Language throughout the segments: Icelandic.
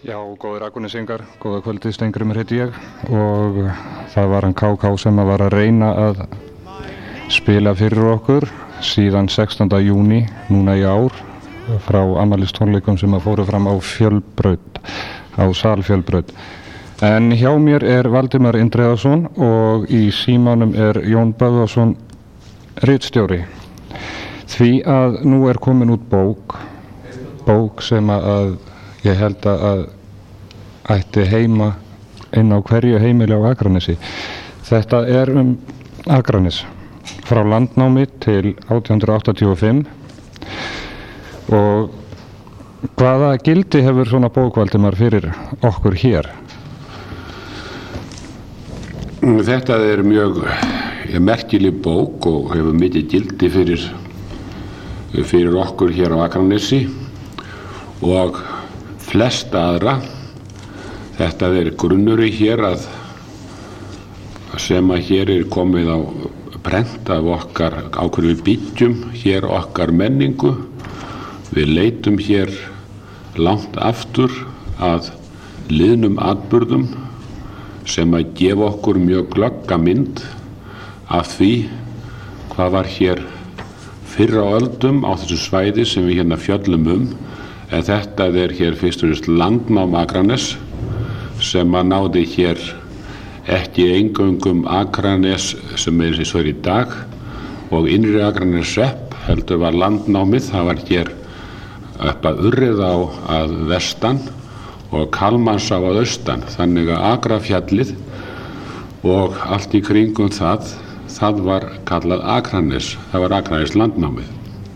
Já, góðir Akurnesingar, góða kvöldið, Steingrímur heiti ég og það var hann KK sem var að reyna að spila fyrir okkur síðan 16. júní núna í ár frá afmælistónleikum sem að fóru fram á Fjölbraut, á sal Fjölbraut. En hjá mér er Valdimar Indriðason og í símanum er Jón Böðvarsson ritstjóri. Því að nú er komin út bók sem að ég held að ætti heima inn á hverju heimili á Akranesi. Þetta er Akranes frá landnámi til 1885 og hvaða gildi hefur svona bók, Valdimar, fyrir okkur hér? Þetta er mjög merkileg bók og hefur mikið gildi fyrir okkur hér á Akranesi og flesta aðra. Þetta er grunnur hér sem að hér er komið á prent af okkar á hverju við byggjum hér okkar menningu. Við leitum hér langt aftur að liðnum atburðum sem að gefa okkur mjög glögga mynd af því hvað var hér fyrr á öldum á þessu svæði sem við hérna fjöllum en þetta er hér fyrst og fremst landnám Akranes sem að náði hér ekki eingöngum Akranes sem er eins og í dag og innri Akranes hrepp heldur var landnámið, það var hér upp að Urriðá að vestan og Kalmansá að austan, þannig að Akrafjallið og allt í kringum það var kallað Akranes, það var Akranes landnámið.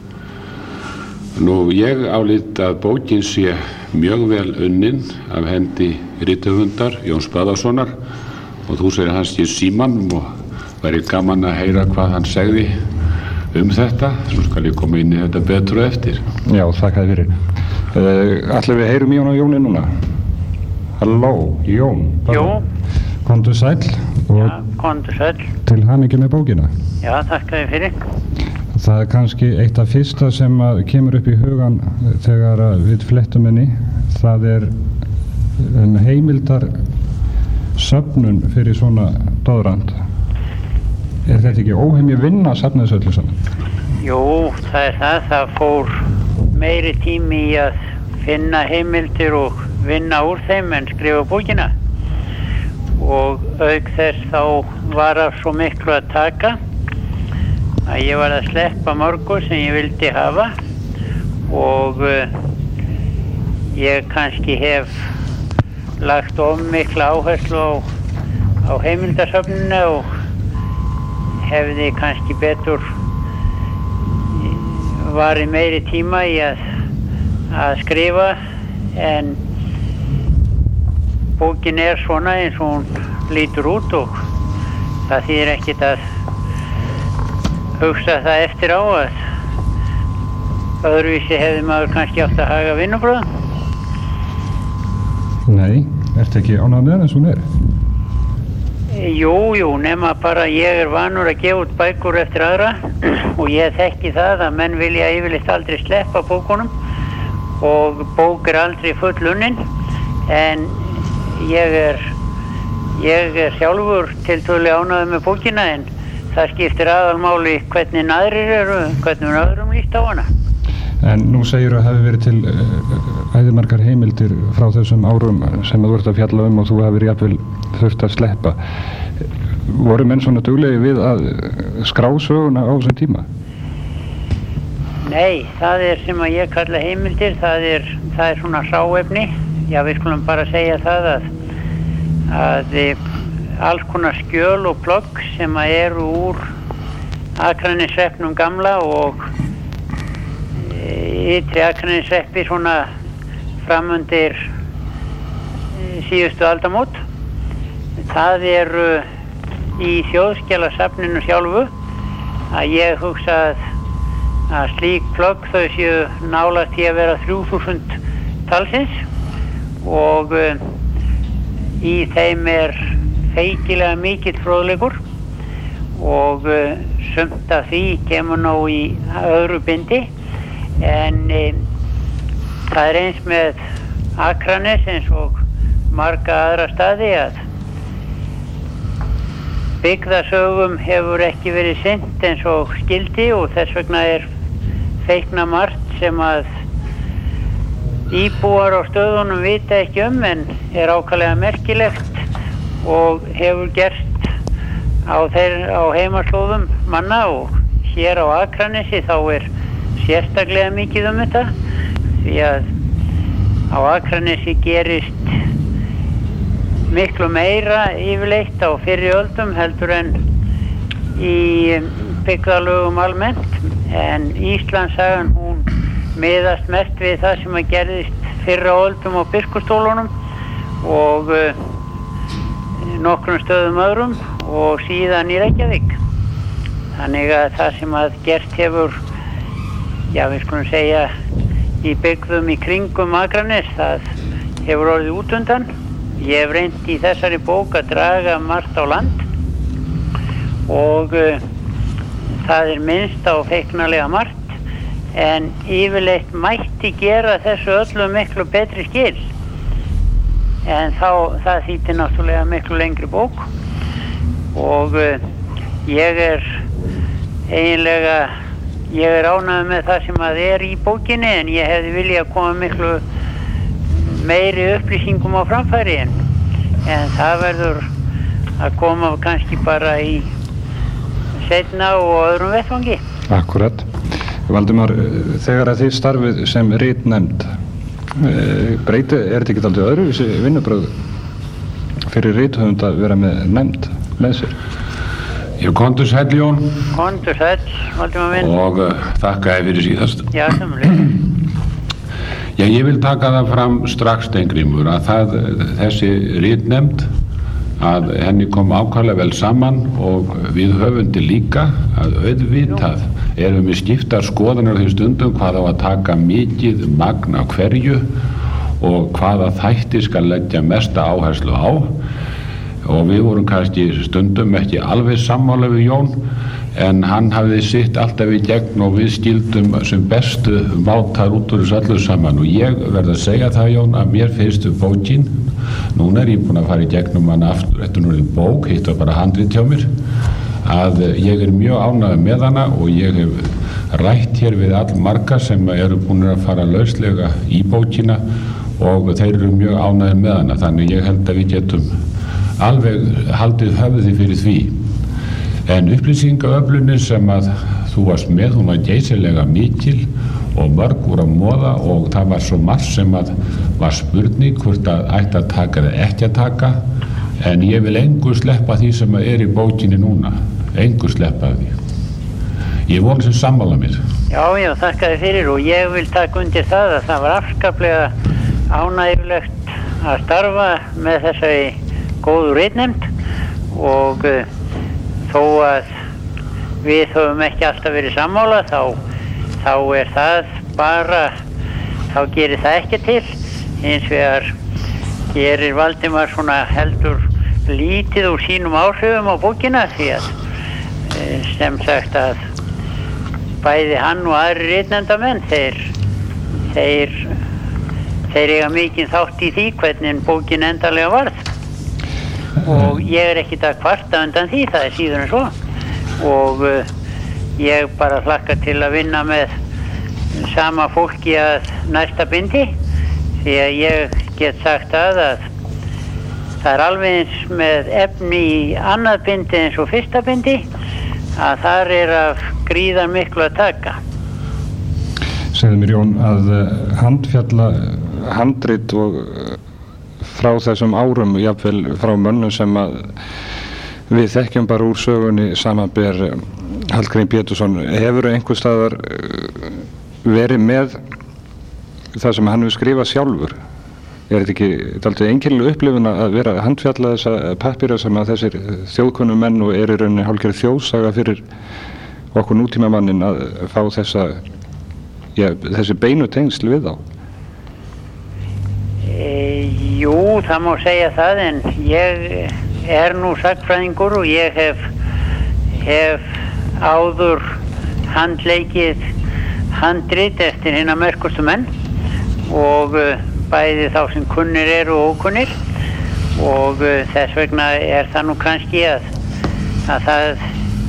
Nú ég álít að bókin sé mjög vel unnin af hendi rithöfundar Jóns Böðvarssonar og þú segir hans í símanum og væri gaman að heyra hvað hann segði þetta, svo skal ég koma inn í þetta betur og eftir. Já, þakka þér fyrir. Ætlum við heyrum í Jóni núna? Halló, Jón. Jú. Komdu sæll og Já, komdu sæll. Til hamingju með bókina. Já, þakka þér fyrir. Það er kannski eitt af fyrsta sem kemur upp í hugan þegar við flettum henni. Það er heimildar söfnun fyrir svona doðrand. Er þetta ekki óheimja vinna að safna þessu öllu saman? Jú, það er það. Það fór meiri tími í að finna heimildir og vinna úr þeim en skrifa bókina. Og auk þess þá var af svo miklu að taka að ég var að sleppa mörgu sem ég vildi hafa og ég kannski hef lagt of mikla áherslu á heimildasöfnuna og hefði kannski betur varið meiri tíma í að skrifa en bókin er svona eins og hún lítur út og það þýðir ekkert að hugsa það eftir á að öðruvísi hefði maður kannski átt að haga vinnubröðum. Nei, ertu ekki ánægður með eins og hún er? Jú, nema bara ég er vanur að gefa út bækur eftir aðra og ég þekki það að menn vilja yfirleitt aldrei sleppa bókunum og bók er aldrei full unnin en ég er sjálfur tiltölulega ánægður með bókina en það skiptir aðalmáli hvernig aðrir eru, hvernig öðrum líst á hana. En nú segirðu að hafi verið til æðimargar heimildir frá þessum árum sem þú ert að fjalla og þú hafir jafnvel þurft að sleppa. Voru menn svona duglegir við að skrá söguna á þessum tíma? Nei, það er sem að ég kalla heimildir, það er svona hráefni. Já, við skulum bara segja það að alls konar skjöl og plögg sem eru úr Akraneshrepnum gamla og ytri Akraneshreppi svona framundir síðustu aldamót. Það eru í þjóðskjalasafninu sjálfu að ég hugsa að slík plögg þau séu nálægt í að vera 3000 talsins og í þeim er feikilega mikill fróðleikur og sumt af því kemur nú í öðru bindi en það er eins með Akranes eins og marga aðra staði að byggðasögum hefur ekki verið sinnt eins og skildi og þess vegna feikna margt sem að íbúar á stöðunum vita ekki en ákaflega merkilegt og hefur gerst á heimaslóðum manna og hér á Akranesi þá sérstaklega mikið þetta því að á Akranesi gerist miklu meira yfirleitt á fyrri öldum heldur en í byggðarlögum almennt en Íslandssagan hún miðast mest við það sem að gerðist fyrr á öldum á Biskupsstólunum og nokkrum stöðum öðrum og síðan í Reykjavík. Þannig að það sem að gert hefur, við skulum segja í byggðum í kringum Akranes, það hefur orðið út undan. Ég hef reynt í þessari bók að draga margt á land og það minnst á feiknarlega margt en yfirleitt mætti gera þessu öllu miklu betri skil en það þýddi náttúrulega miklu lengri bók og ég ánægður með það sem að í bókinni en ég hefði viljað koma miklu meiri upplýsingum á framfæri en það verður að koma kannski bara í seinna og öðrum vettvangi. Akkurat. Valdimar, þegar að þið starfið sem ritnefnd þetta ekki dálítið öðruvísi vinnubrögð fyrir rithöfund að vera með nefnd með sér? Kondur sæll Jón. Kondur sæll, Valdimar minn. Og þakka fyrir síðast. Já, sömuleiðis. Ég vil taka það fram strax Steingrímur að þessi ritnefnd að henni kom ákaflega vel saman og við höfundi líka að auðvitað erum við skiptar skoðanir því stundum hvað á að taka mikið magn af hverju og hvaða þætti skal leggja mesta áherslu á og við vorum kannski stundum ekki alveg sammála við Jón en hann hafði sitt alltaf í gegn og við skildum sem bestu mátar út úr þessu öllu saman og ég verð að segja það Jón að mér finnst bókin, núna ég búinn að fara í gegnum hana aftur, þetta nú bók, hitt var bara handrit hjá mér að ég mjög ánægður með hana og ég hef rætt hér við allmarga sem eru búin að fara lauslega í bókina og þeir eru mjög ánægður með hana þannig ég held að við getum alveg haldið höfði fyrir því en upplýsingaöflunin sem að þú varst með, hún var geysilega mikil og mörg voru að moða og það var svo margt sem að var spurning hvort að ætti að taka eða ekki að taka en ég vil engu sleppa því sem að í bókinni núna, engu sleppa því. Ég vona sem sammála mér. Já, þakka þér fyrir og ég vil taka undir það að það var afskaplega ánægjulegt að starfa með þessari góðu ritnefnd og þó að við höfum ekki alltaf verið sammála þá það bara þá gerir það ekki til hins vegar gerir Valdimar svona heldur lítið úr sínum áhrifum á bókina því að sem sagt að bæði hann og aðrir ritnefndamenn þeir eiga mikinn þátt í því hvernig bókin endanlega varð og ég ekkert að kvarta undan því, það síður en svo og ég bara hlakka til að vinna með sama fólki að næsta bindi því að ég get sagt að það alveg eins með efni í annað bindi eins og fyrsta bindi að þar af gríðar miklu að taka. Segðu mér Jón að handrit og frá þessum árum, jafnvel frá mönnum sem að við þekkjum bara úr sögunni samanber Hallgrím Pétursson, hefur einhvers staðar verið með það sem hann hefur skrifað sjálfur? Þetta ekki dálítið einkennileg upplifun að vera að handfjalla þessa pappíra sem að þessir þjóðkunnum menn og í rauninni hálfgerð þjóðsaga fyrir okkur nútímamannin að fá þessi beinu tengsl við þá? Jú, það má segja það en ég nú sagnfræðingur og ég hef áður handleikið handrit eftir hina merkustu menn og bæði þá sem kunnir eru og ókunnir og þess vegna það nú kannski að það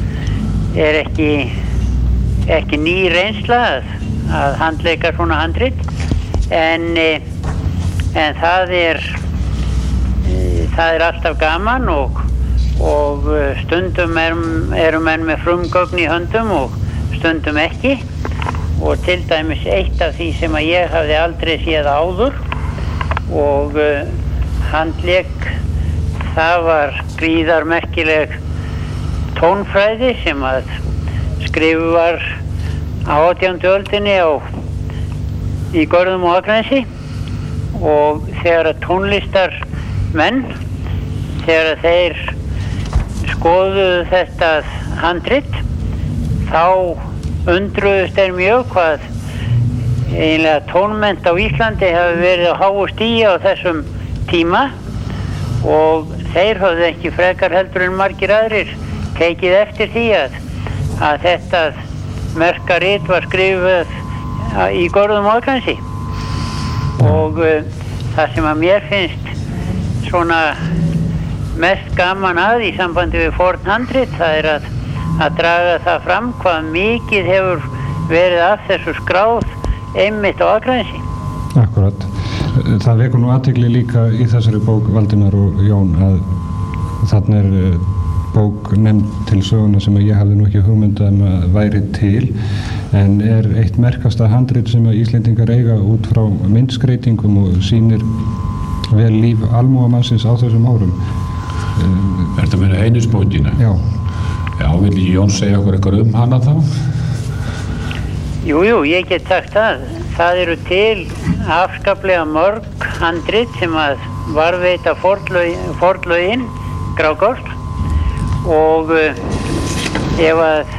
ekki ný reynsla að handleika svona handrit en það er alltaf gaman og stundum eru menn með frumgögn í höndum og stundum ekki og til dæmis eitt af því sem að ég hafði aldrei séð áður og handlék það var gríðarmerkileg tónfræði sem að skrifuð var á 18. öldinni í Görðum og Akranesi og þegar að tónlistarmenn þegar að þeir skoðuðu þetta handrit þá undruðust þeir mjög hvað eiginlega tónmennt á Íslandi hafi verið á háu stigi á þessum tíma og þeir höfðu ekki frekar heldur en margir aðrir tekið eftir því að þetta merka rit var skrifað í Görðum og Akranesi og það sem að mér finnst svona mest gaman í sambandi við forn handrit það er að draga það fram hvað mikið hefur verið af þessu skráð einmitt á Akranesi. Akkurat. Það vekur nú athygli líka í þessari bók Valdimar og Jón að þarna bók nefnd til söguna sem ég hafði nú ekki hugmynd að væri til en eitt merkasta handrit sem að Íslendingar eiga út frá myndskreitingum og sýnir vel líf almúgamannsins á þessum árum. Ertu að meina Heinisbókina? Já. Já, vil Jón segja okkur eitthvað hana þá? Jú, ég get sagt það. Það eru til afskaplega mörg handrit sem að varðveita fornlögin Grágás og þegar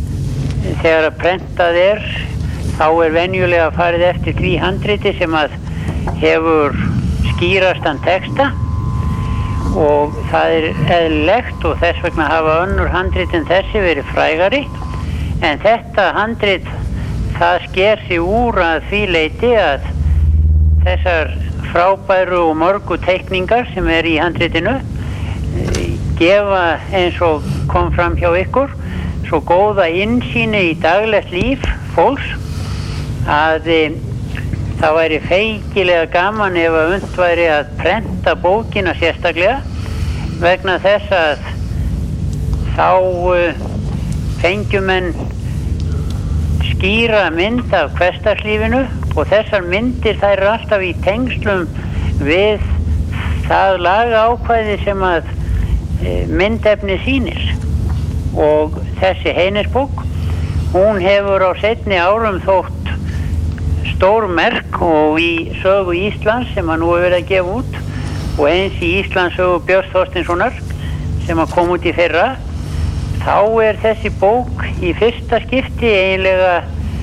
að prentað þá venjulega farið eftir því handriti sem að hefur skýrastan texta og það er eðlilegt og þess vegna hafa önnur handrit en þessi verið frægari en þetta handrit það sker sig úr að því leyti að þessar frábæru og mörgu teikningar sem í handritinu gefa eins og kom fram hjá ykkur svo góða innsýni í daglegt líf fólks að það væri feikilega gaman ef að unnt væri að prenta bókina sérstaklega vegna þess að þá fengjum menn skýra mynd af hversdagslífinu og þessar myndir þær eru alltaf í tengslum við það lagaákvæði sem að myndefni sýnir og þessi Heinisbók hún hefur á seinni árum þótt stór merk og í sögu Íslands sem að nú hefur verið að gefa út og eins í Íslandssögu Björns Þorsteinssonar sem að kom út í fyrra þá þessi bók í fyrsta skipti eiginlega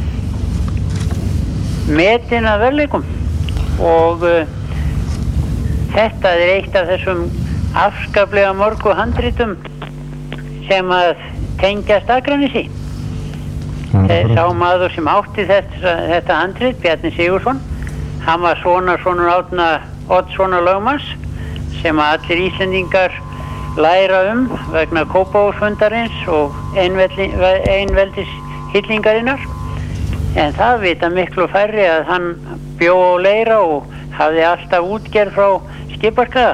metin að verðleikum og þetta eitt af þessum afskaplega mörgu handritum sem að tengjast Akranesi. Sá maður sem átti þetta handrit, Bjarni Sigurðsson, hann var sonur Árna Oddssonar lögmanns sem að allir Íslendingar læra vegna Kópavogsfundarins og einveldis hyllingarinnar en það vita miklu færri að hann bjó á Leira og hafði alltaf útgerð frá Skiparskaga.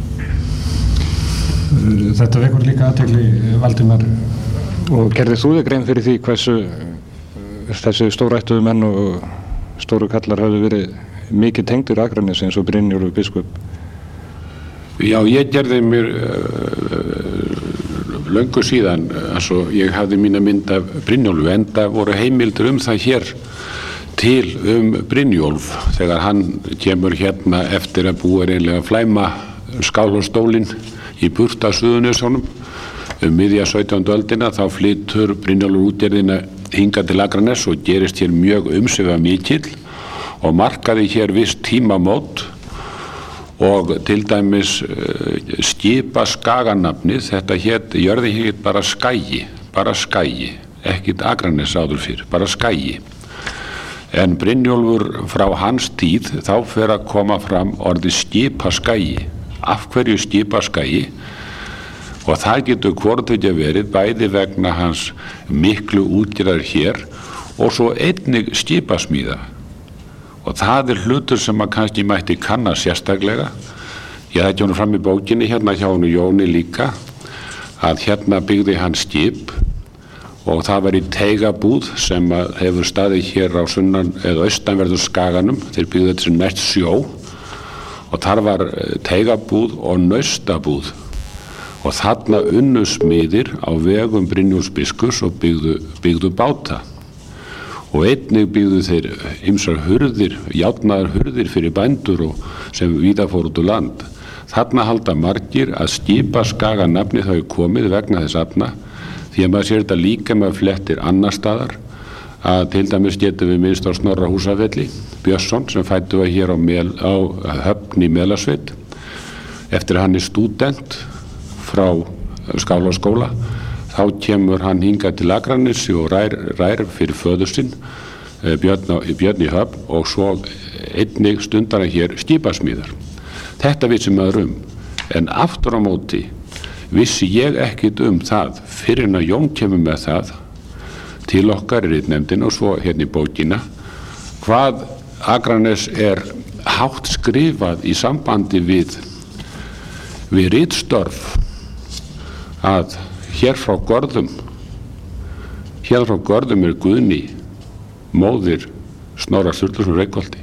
Þetta vekur líka athygli Valdimar og gerðir þú þig grein fyrir því hversu þessi stórættuðu menn og stóru kallar hafði verið mikið tengdur Akranesi eins og Brynjólfur biskup? Já, ég gerði mér löngu síðan ég hafði mína mynd af Brynjólfi enda voru heimildir það hér til Brynjólf þegar hann kemur hérna eftir að búa eiginlega að flæma Skálholtsstólinn í burt af Suðurnesjunum miðja 17. öldina þá flytur Brynjólfur útgerðina hingað til Akraness og gerist hér mjög umsvifamikill og markaði hér viss tímamót og til dæmis Skipaskaganafnið, þetta jörði hét bara Skagi, ekkert Akraness áður fyrr, bara Skagi. En Brynjólfur frá hans tíð þá fer að koma fram orðið skipaskagi. Af hverju skipaskagi? Og það getur hvort ekki verið bæði vegna hans miklu útgerðar hér og svo einnig skipasmíða. Og það hlutur sem maður kannski mætti kanna sérstaklega. Ég þætti honum fram í bókinni hérna hjá honum Jóni líka að hérna byggði hann skip og það var í teigabúð sem hefur staðið hér á sunnan eða austanverðu skaganum. Þeir byggðu þetta sem næst sjó og þar var teigabúð og naustabúð og þarna unnu smiðir á vegum Brynjólfs biskups og byggðu báta og einnig byggðu þeir ýmsar hurðir, járnaðar hurðir fyrir bændur og sem víða fór út úr land. Þarna halda margir að skipaskaga nafnið hafi komið vegna þess afna því að maður sér þetta líka með flettir annar staðar að til dæmis getum við minnst á Snorra Húsafelli Björnsson sem fæddur var hér á Höfn í Melasveit eftir að hann stúdent frá Skálaskóla þá kemur hann hingað til Akranesi og rær fyrir föður sinn Björn í Höfn og svo einnig stundar hann hér skipasmíðar. Þetta vissi maður en aftur á móti vissi ég ekkit það fyrir en að Jón kemur með það til okkar í ritnefndin og svo hérna í bókina hvað Akranes hátt skrifað í sambandi við ritstörf að hér frá Görðum Guðný móðir Snorra Sturluson Reykholti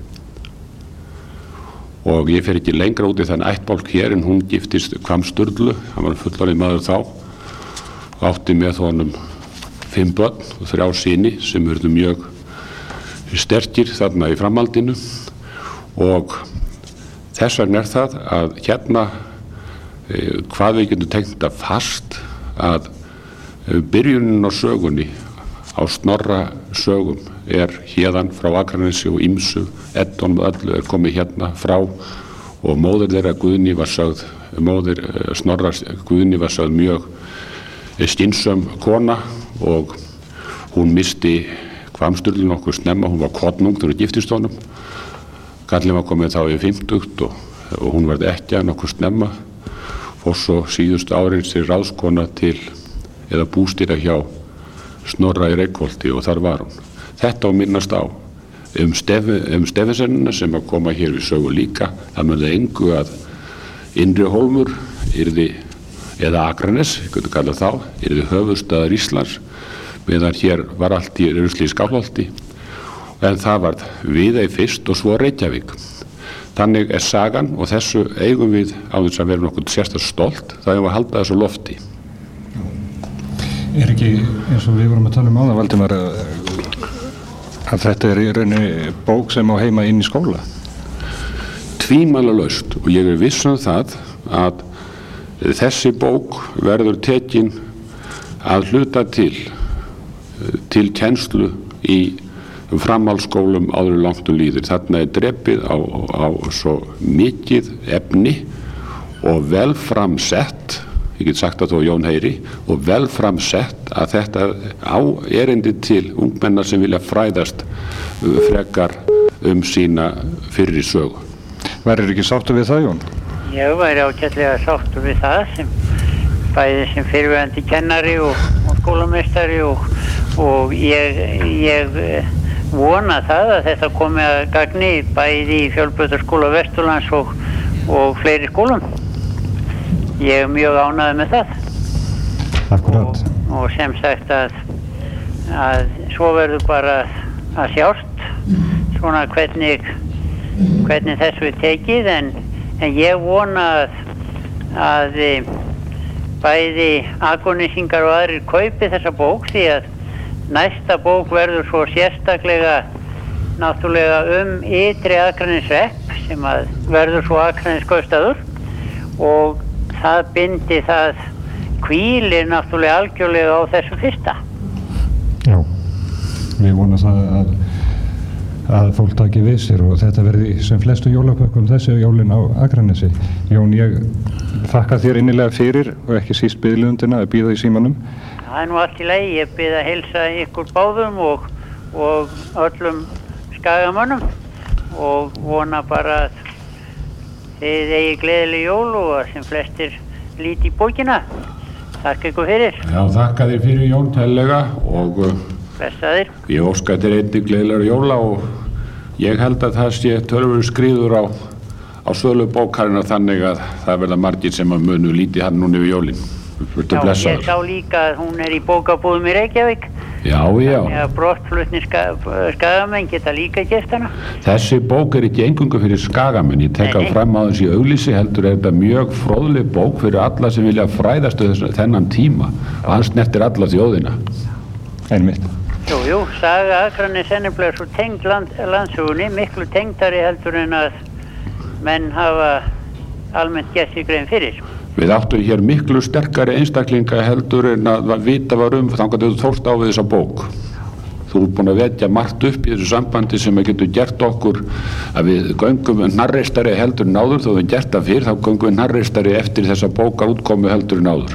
og ég fer ekki lengra út í þann ættbálk hér en hún giftist Hvamm Sturlu, hann var fullorðinn maður þá og átti með honum 5 börn og 3 syni sem urðu mjög sterkir þarna í framhaldinu og þess vegna það að hérna hvað við getum tengt að fast að byrjunin á sögunni á Snorra sögum héðan frá Akranesi og ýmsu Eddon og öllu komið hérna frá og móðir þeirra Guðný var sögð móðir Snorra Guðný var sögð mjög skynsöm kona og hún misti Hvamm Sturlu nokkuð snemma, hún var konung þegar hún giftist honum kallinn var komið þá í 50 og hún varð ekkja nokkuð snemma og svo síðustu árin sér ráðskona til eða bústýra hjá Snorra í Reykholti og þar var hún. Þetta á minnast á Steffensennina sem að koma hér við sögu líka. Það munið engu að Innri Hólmur yrði, eða Akranes, ég getur kallað þá, yrði höfuðstaðar Íslands meðan hér var allt í rusli í Skálholti en það var Viðey fyrst og svo Reykjavík. Þannig sagan og þessu eigum við á þess að vera nokkuð sérstaklega stolt það er að halda þessu lofti. Ekki eins og við vorum að tala áðan Valdimar að þetta í rauninni bók sem á heima inn í skóla? Tvímælalaust og ég viss það að þessi bók verður tekin að hluta til kennslu í framhaldsskólum áður langt líður. Þarna drepið á svo mikið efni og vel framsett, ég get sagt að þó Jón heyri, og vel framsett að þetta á erindi til ungmennar sem vilja fræðast frekar sína fyrri sögu. Værir ekki sáttur við það, Jón? Ég væri ágætlega sáttur við það bæði sem fyrrverandi kennari og skólameistari og ég vona það að þetta komi að gagni bæði í Fjölbrautaskóla Vesturlands og fleiri skólum. Ég mjög ánægður með það. Akkurat. Og sem sagt að svo verður bara að sjást svona hvernig þessu tekið en ég vona að bæði Akurnesingar og aðrir kaupi þessa bók því að næsta bók verður svo sérstaklega náttúrulega ytri Akranesrepp sem að verður svo Akraneskaupstaður og það bindi það hvílir náttúrulega algjörlega á þessu fyrsta. Já, við vonum það að fólk taki við sér og þetta verði sem flestu jólapökkum þessi jólin á Akranesi. Jón, ég þakka þér innilega fyrir og ekki síst biðlundina að bíða í símanum. Það er nú allt í lagi, ég bið að heilsa ykkur báðum og öllum Skagamönnum og vona bara að þið eigi gleðileg jól og að sem flestir líti í bókina. Takk ykkur fyrir. Já, þakka þér fyrir Jón tellega og blessaðir. Ég óska þér einnig gleðilegra jóla og ég held að það sé tölvur skriður á sölu bókarinnar þannig að það verða margir sem að munu lítið hann núna yfir jólin. Já, ég sá líka að hún í bókabúðum í Reykjavík. Já. Já, brottflutnir skagamenn geta líka gert hana. Þessi bók ekki eingöngu fyrir skagamenn, ég tek að fram á þessi auglýsi heldur þetta mjög fróðleg bók fyrir alla sem vilja fræðast þennan tíma og hann snertir alla þjóðina. Einmitt. Jú, saga Akranes ennefnilega svo tengd landsugunni, miklu tengdari heldur en að menn hafa almennt gert sig grein fyrir. Við áttum hér miklu sterkari einstaklinga heldur en að vita var þangað þú tókst á við þessa bók. Þú ert búin að vetja margt upp í þessu sambandi sem að getur gert okkur að við göngum hnarreistari heldur en áður, þó við gert það fyrr, þá göngum við hnarreistari eftir þessa bókar útkomu heldur en áður.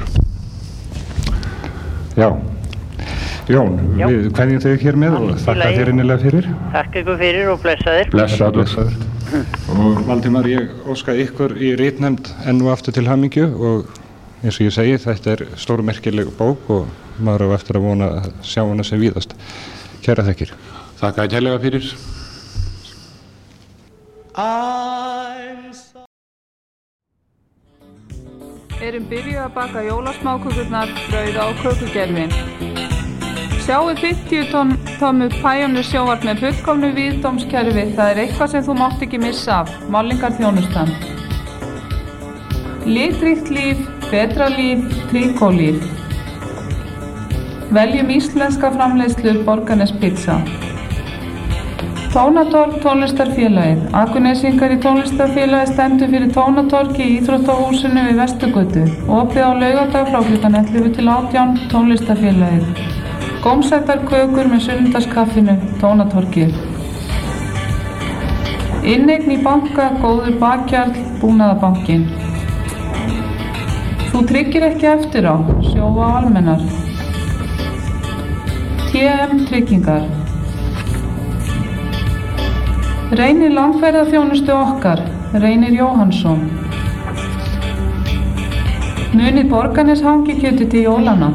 Já. Jón, við kveðjum þig hér með og þakka þér innilega fyrir. Takk ykkur fyrir og blessaðir. Blessaður. Og Valdimar, ég óska ykkur í ritnefnd enn og aftur til hamingju og eins og ég segi, þetta stórmerkileg bók og maður á eftir að vona að sjá hana sem víðast. Kæra þakkir. Þakka þér kærlega fyrir. Erum byrjuð að baka jólasmákökurnar, brauða og kökugerfin. Sjáu 50 tommu Pioneer sjónvarp með fullkomnu víðdómskerfi, það eitthvað sem þú mátt ekki missa af, Málningarþjónustan. Litríkt líf, betra líf, Tríkólíf. Veljum íslenska framleiðslu Borgarnes pizza. Tónatorg tónlistarfélagið. Akurnesingar í tónlistarfélagið stendur fyrir Tónatorgi í Íþróttahúsinu við Vesturgötu. Opið á laugardag frá klukkan 11 til 18, tónlistarfélagið. Gómsættar kökur með sunnudagskaffinu, Tónatorgið. Inneign í banka, góður bakkjarl, Búnaðarbankinn. Þú tryggir ekki eftir á, sjóva á almennar. TM Tryggingar. Reynir langferðaþjónustu okkar, Reynir Jóhannsson. Munið Borgarnes hangikjöti til jólana.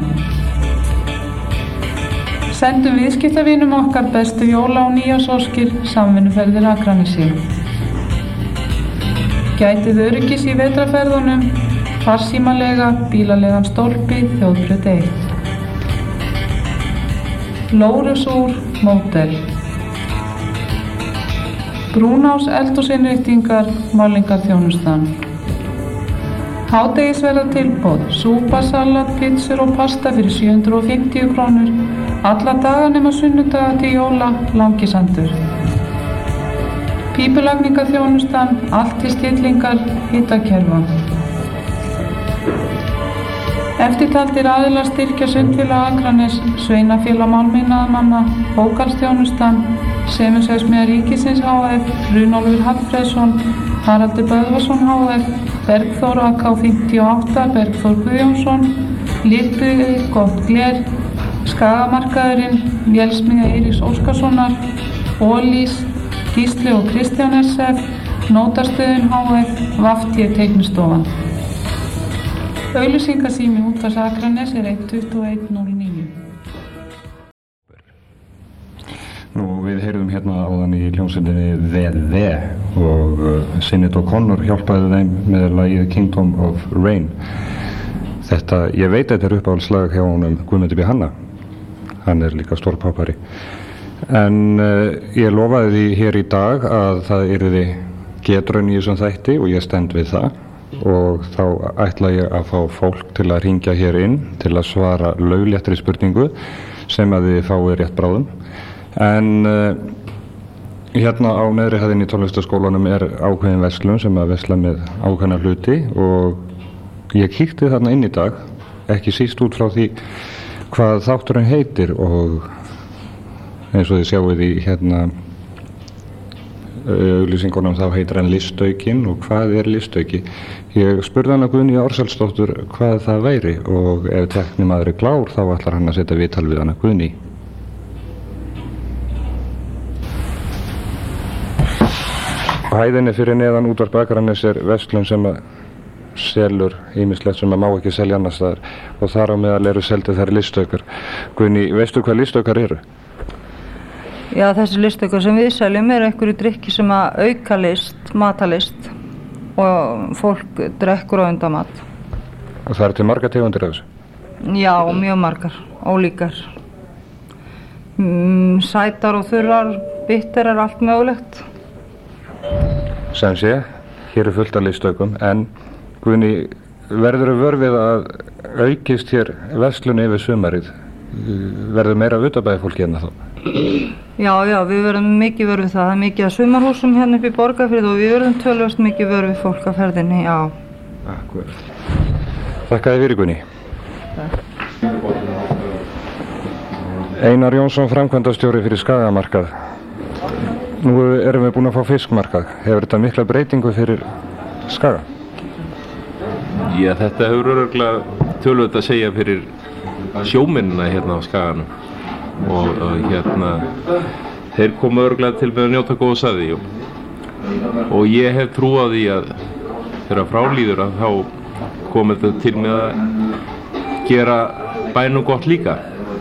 Sendum viðskiptavinum okkar bestu jóla- og nýársóskir, Samvinnuferðir Akranesi. Gætið öryggis í vetrarferðunum, farsímalega, bílalegan Stólpi, Þjóðbraut 1. Lórusúr, Mótel. Brúnás eldhúsinnréttingar, Málningarþjónustan. Hádegisverðartilboð, súpa, salat, pizzur og pasta fyrir 750 krónur, alla daga nema sunnudaga til jóla, Langisandur. Pípulagningarþjónustan, allt til stillingar, hitakerfa. Eftirtaldir aðilar styrkja Sundfélag Akranes, Sveinafélag málmeinaðarmanna, Bókhaldsþjónustan, Sementsverksmiðja ríkisins HF, Runólfur Hallfreðsson, Haraldur Böðvarsson HF, Bergþór AK58, Bergþór Guðjónsson, Litbrigði, Gott Gler, Skagamarkaðurinn, Vélsmiðja Eiríks Óskarssonar, Ólís, Gísli og Kristján SF, Nótastöðin HF, VAFT Teiknistofan. Auglýsingasími Útvarps Akranes 12109. Nú, við heyrðum hérna áðan í hljómsveitinni VV og Sinead O'Connor hjálpaði þeim með lagið Kingdom of Rain. Þetta, ég veit að þetta uppáhaldslag hjá honum Guðmundi B. Hanna. Hann líka stórpápari. En ég lofaði því hér í dag að það yrði getraun í þessum þætti og ég stend við það. Og þá ætla ég að fá fólk til að hringja hér inn til að svara lögléttri spurningu sem að þið fáið rétt bráðum. En hérna á neðri hæðinni í tónlistarskólanum ákveðin verslun sem að versla með ákveðna hluti og ég kíkti þarna inn í dag, ekki síst út frá því hvað þátturinn heitir og eins og þið sjáuð í hérna auglýsingunum þá heitir hann listaukinn og hvað listauki? Ég spurði hana Guðnýju Ársælsdóttur hvað það væri og ef teknimaður klár þá ætlar hann að setja viðtal við hana Guðný. hæðinni fyrir neðan útvarp Akranes verslun sem að selur ýmislegt sem að má ekki selja annars staðar og þar á meðal eru seldir þær listaukar. Guðný, veistu hvað listaukar eru? Já, þessi listaukar sem við seljum einhverju drykki sem að auka matalist og fólk drekkur á undan mat. Og það eru til margar tegundir af þessu? Já, mjög margar, ólíkar. Sætar og þurrar, bitterar, allt mögulegt. Sem sé, hér fullt af listaukum, en Guðný, verður vör við að aukist hér verslun yfir sumarið? Verður meira utanbæðifólk hérna þá? Já, við verðum mikið vör við það. Það mikið af sumarhúsum hérna upp í Borgarfirði og við verðum tölvöld mikið vör við fólk á ferðinni, já. Akkurat. Þakka þér fyrir, Guðný. Einar Jónsson, framkvæmdastjóri fyrir Skagamarkað. Nú erum við búin að fá fiskmarkað. Hefur þetta mikla breytingu fyrir Skaga? Já, þetta hefur örugglega töluvert að segja fyrir sjómennina hérna á Skaganum og hérna þeir koma örugglega til með að njóta góðs af því og ég hef trú á því að þegar frálíður að þá komið þetta til með að gera bænum gott líka.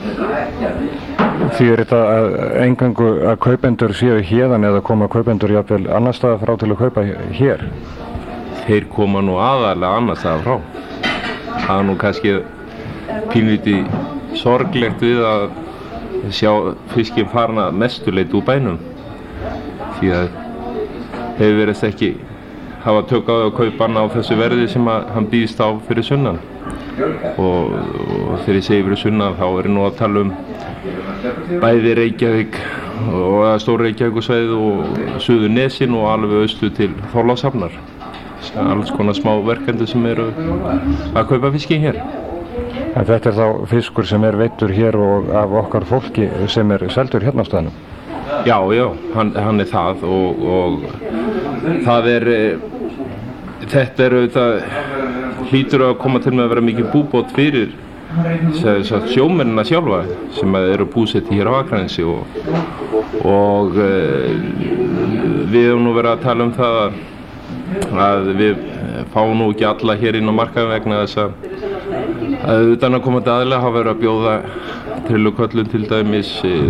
Því þetta að eingöngu að kaupendur séu hérðan eða koma kaupendur jafnvel annar staðar frá til að kaupa hér? Þeir koma nú aðalega annars staðar frá. Það nú kannski pínlítið sorglegt við að sjá fiskinn farin að mestu leyti úr bænum. Því að þeir verðast ekki hafa tök á að kaupa hann á þessu verði sem hann býðst á fyrir sunnan. Og þegar ég segi fyrir sunnan þá nú að tala bæði Reykjavík og Stór Reykjavíkursvæðið og Suðurnesin og alveg austur til Þorlákshafnar. Alls konar smá verkendur sem eru að kaupa fiskinn hér. En þetta þá fiskur sem veiddur hér og af okkar fólki sem seldur hérna á staðnum? Já, hann það og það þetta auðvitað hlýtur að koma til með að vera mikið búbót fyrir sjómennina sjálfa sem eru búsetti hér á Akranesi og við höfum nú verið að tala um það að við fáum nú ekki alla hér inn á markaðinn vegna þess að utan að komandi aðilega hafa verið að bjóða trilluköllum til dæmis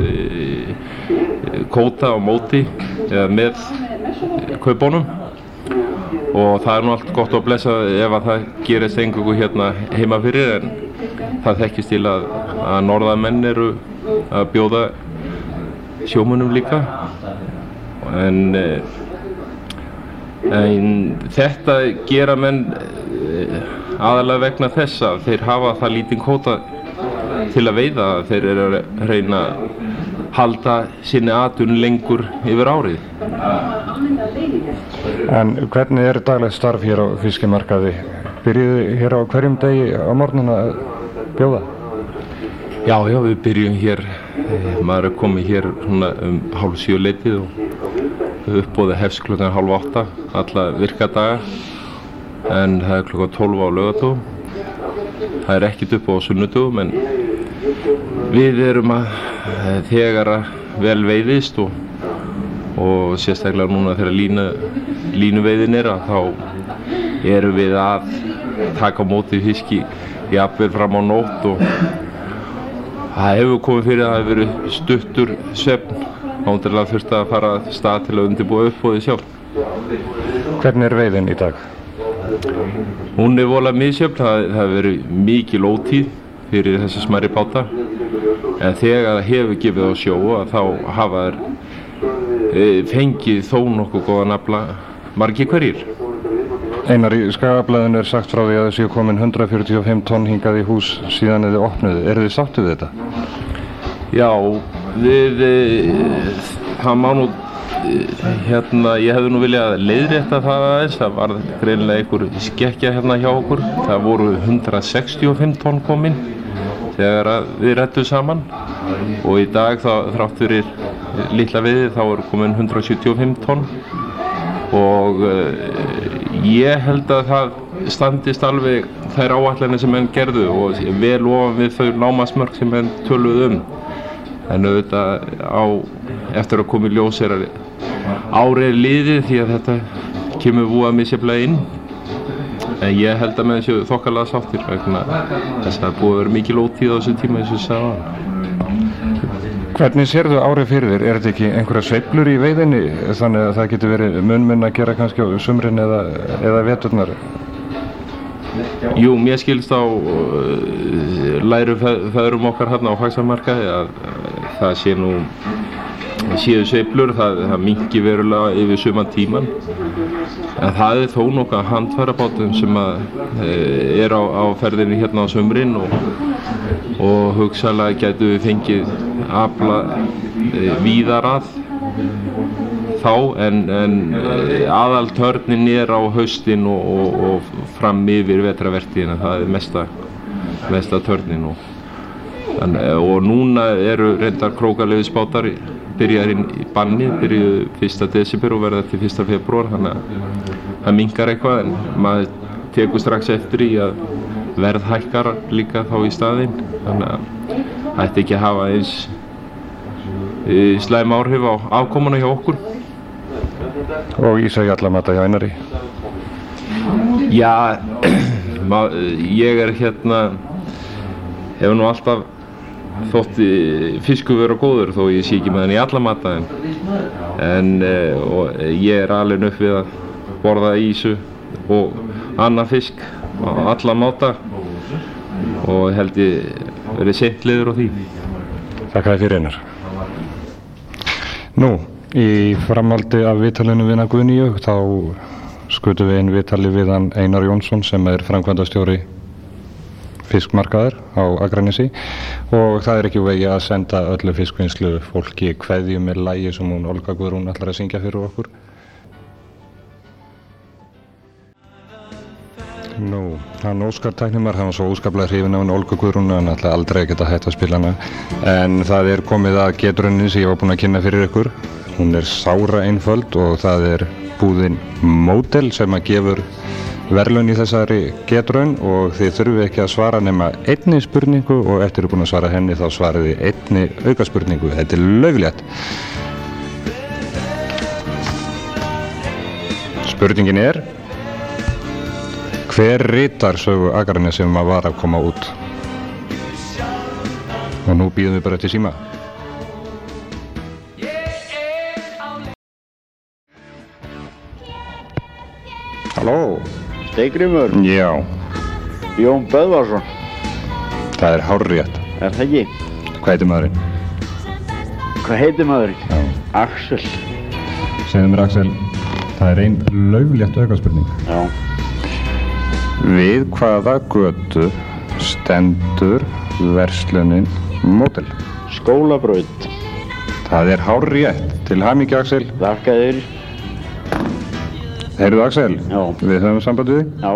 kvóta á móti eða með kaupunum og það nú allt gott að blessa ef að það gerist eingöngu hérna heima fyrir en það þekkist til að norðamenn eru að bjóða sjómönnum líka en þetta gera menn aðalega vegna þess að þeir hafa það lítinn kvóta til að veiða þeir eru að reyna að halda sinni atvinnu lengur yfir árið. En hvernig daglegt starf hér á fiskimarkaði? Byrjuðu hér á hverjum degi á morgnana að bjóða? Já, við byrjum hér, maður komið hér svona 6:30 og uppboðið hefst klukkan 7:30 alla virkadaga en það klukkan 12 á laugardögum. Það ekkert upp á sunnudögum en við erum að þegar að vel veiðist og sérstaklega núna þegar línuveiðin að þá erum við að taka á móti fiski jafnvel fram á nótt og það hefur komið fyrir að það hefur verið stuttur svefn ándilega þurfti að fara af stað til að undirbúa uppboðið sjálf. Hvernig veiðin í dag? Hún voðalega misjöfn, það hefur verið mikil ótíð fyrir þessa smærri báta en þegar það hefur gefið á sjó að þá hafa þær fengið þó nokkuð góðan afla margir hverjir. Einar, í Skagablaðinu sagt frá því að það séu komin 145 tonn hingað í hús síðan þið opnuðu. Eru þið sáttu við þetta? Já, það má nú ég hefði nú viljað leiðrétta það aðeins, það var greinilega einhver skekkja hérna hjá okkur. Það voru 165 tonn komin þegar við rættum saman og í dag þrátt fyrir litla veiði þá komin 175 tonn og ég held að það standist alveg þær áætlanir sem menn gerðu og vel ofan við þau lágmarksmörk sem menn töluðu en auðvitað eftir að koma í ljós að árið liðið því að þetta kemur búið að misjaflega inn. En ég held að með þessu þokkalega sáttir vegna þess að það búið að vera mikil ótíð á þessu tíma eins og ég sagði áðan. Hvernig sérðu árið fyrir þér? Er þetta ekki einhverja sveiflur í veiðinni þannig að það getur verið mun að gera kannski á sumrin eða veturnar? Jú, mér skilst á læru feðrum okkar hérna á Faxamarkaði að það séu sveiflur, það minnki verulega yfir sumartíman. En það þó nokkað handfærabátum sem er á ferðinni hérna á sumrin og hugsanlega getum við fengið afla víðar að þá en aðaltörnin er á haustin og fram yfir vetrarvertíðina, það er mesta törnin og núna eru reyndar krókaleyfisbátar byrjaðir í banni, byrjuðu 1. desember og verða til 1. febrúar, þannig að það minnkar eitthvað en maður tekur strax eftir í að verð hækkar líka þá í staðinn, þannig að það ætti ekki að hafa eins slæm áhrif á afkomuna hjá okkur. Og Ísafjallamata hjá Einari? Já, ég er hefur nú alltaf þótt fiskur vera góður þó ég sé ekki með hann í alla mata en ég er alveg upp við að borða ísu og annan fisk á alla máta og held ég verið seint liður á því. Takk fyrir Einar. Nú, í framhaldi af viðtalinu við Guðnýju þá skutum við inn viðtali við hann Einar Jónsson sem er framkvæmdastjóri fiskmarkaðar á Akranesi og það er ekki úr vegi að senda öllu fiskvinnslu fólki kveðju með lagi sem hún Olga Guðrún ætlar að syngja fyrir okkur. Nú, hann Óskar tæknimar, hann var svo óskaplega hrifinn af hann Olga Guðrún og hann ætlaði aldrei að geta hætt að spila hana en það er komið að getrunni sem ég var búinn að kynna fyrir ykkur. Hún er sára einföld og það er búðin Módel sem að gefur verðlaun í þessari getraun og þið þurfið ekki að svara nema einni spurningu og eftir að búin að svara henni þá svarið þið einni aukaspurningu. Þetta er lauflétt. Spurningin er: hver ritar sögu Akraness sem að var að koma út? Og nú býðum við bara eftir síma. Halló? Steingrímur? Já. Jón Böðvarsson? Það er hárrétt. Er það ekki? Hvað heitir maðurinn? Hvað heitir maðurinn? Já. Axel. Segðu mér Axel, það er ein lauflétt aukaspurning. Já. Við hvaða götu stendur verslunin Módel? Skólabraut. Það er hárrétt. Til hamingju Axel. Þakka þér. Heyrðu Axel? Já. Við höfum samband við þig? Já.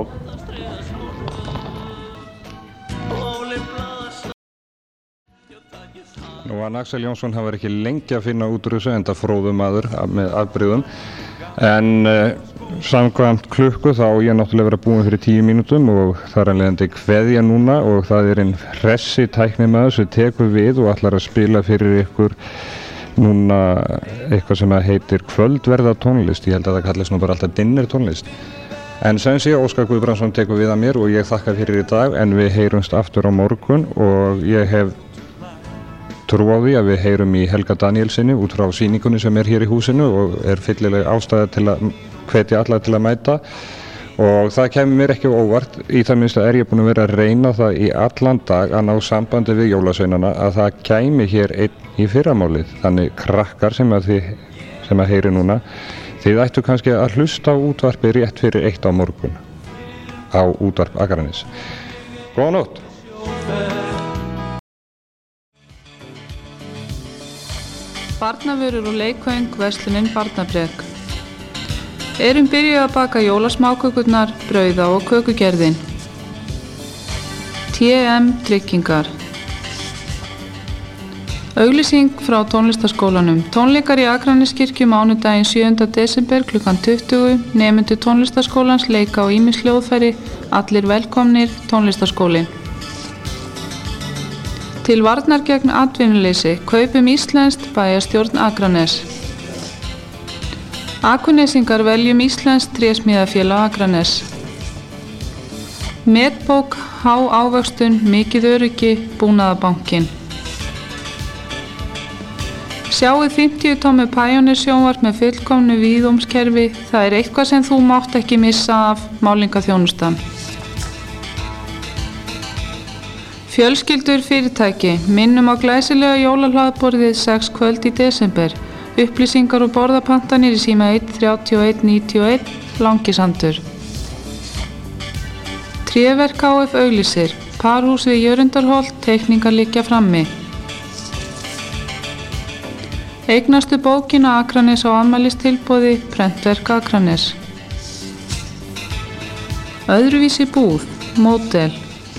Nú hann Axel Jónsson, hann var ekki lengi að finna út úr þessu enda fróðum maður með afbrigðum en samkvæmt klukku þá ég náttúrulega verið að búin fyrir 10 mínútum og það er alveg kveðja núna og það er einn hressi tæknimaður sem tekur við og ætlar að spila fyrir ykkur núna eitthvað sem heitir kvöldverða tónlist. Ég held að það kallist nú bara alltaf dinner tónlist. En sem sé Óskar Guðbrandsson tekur við að mér og ég þakka fyrir í dag en við heyrumst aftur á morgun og ég hef trú á því að við heyrum í Helga Danielsinni út frá sýningunni sem er hér í húsinu og er fyllileg ástæða til að hvetja alla til að mæta og það kemur mér ekki óvart, í það minnst að ég búin að vera að reyna það í allan dag að ná sambandi við jólasveinana að það kæmi hér einn í fyrramálið, þannig krakkar sem að heyri núna, þið ættu kannski að hlusta á útvarpi rétt fyrir 1 á morgun á útvarp Akraness. Góða nótt! Barnavörur og leikvöng, verslunin Barnabrek. Erum byrjuð að baka jólasmákökurnar, brauða og kökugerðin. TM Tryggingar. Auglýsing frá tónlistarskólanum. Tónleikar í Akraneskirkju mánudaginn 7. desember kl. 20. Nemendur tónlistarskólans leika á ýmis hljóðfæri. Allir velkomnir, tónlistarskólinn. Til varnar gegn atvinnuleysi, kaupum íslenskt, bæjarstjórn Akraness. Akurnesingar veljum Íslenskt trésmíðafélag Akranes. Metbók, há ávöxtun, mikið öryggi, Búnaðarbankinn. Sjáið 50 tommu Pioneer sjónvarp með fullkomnu víðómskerfi, það er eitthvað sem þú mátt ekki missa af málingaþjónustan. Fjölskyldur fyrirtæki, minnum á glæsilega jólahlaðborðið 6 kvöld í desember. Upplýsingar og borðapantanir í síma 13191 Langisandur. Tréverk HF auglýsir, parhús við Jörundarholt, teikningar liggja frammi. Eignastu bókina Akranes á afmælistilboði, prentverk Akranes. Öðruvísi búð, módel.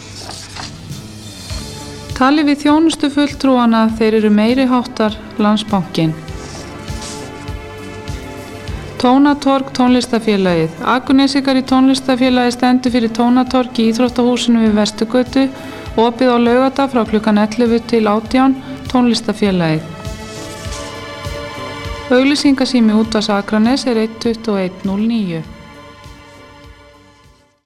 Tali við þjónustu fulltrúana, þeir eru meiri háttar, Landsbankinn. Tónatorg tónlistafélagið. Akurnesingar í tónlistafélagi stendur fyrir Tónatorg í Íþróttahúsinu við Vesturgötu, opið á laugardag frá klukkan 11 til 18, tónlistafélagið. Auglýsingasími útvarps Akranes er 12109.